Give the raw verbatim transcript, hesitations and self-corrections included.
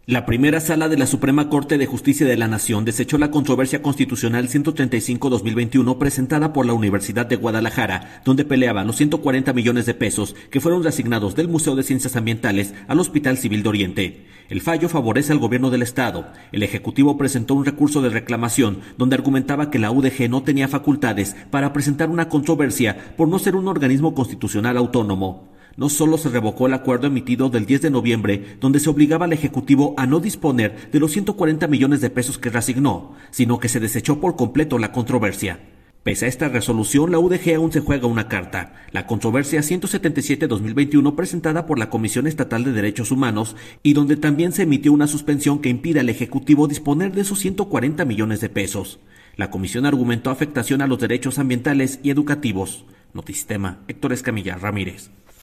La primera sala de la Suprema Corte de Justicia de la Nación desechó la controversia constitucional ciento treinta y cinco guion dos mil veintiuno presentada por la Universidad de Guadalajara, donde peleaban los ciento cuarenta millones de pesos que fueron reasignados del Museo de Ciencias Ambientales al Hospital Civil de Oriente. El fallo favorece al gobierno del Estado. El Ejecutivo presentó un recurso de reclamación donde argumentaba que la U D G no tenía facultades para presentar una controversia por no ser un organismo constitucional autónomo. No solo se revocó el acuerdo emitido del diez de noviembre, donde se obligaba al Ejecutivo a no disponer de los ciento cuarenta millones de pesos que reasignó, sino que se desechó por completo la controversia. Pese a esta resolución, la U D G aún se juega una carta, la controversia ciento setenta y siete guion dos mil veintiuno presentada por la Comisión Estatal de Derechos Humanos y donde también se emitió una suspensión que impide al Ejecutivo disponer de esos ciento cuarenta millones de pesos. La comisión argumentó afectación a los derechos ambientales y educativos. Notisistema, Héctor Escamilla Ramírez.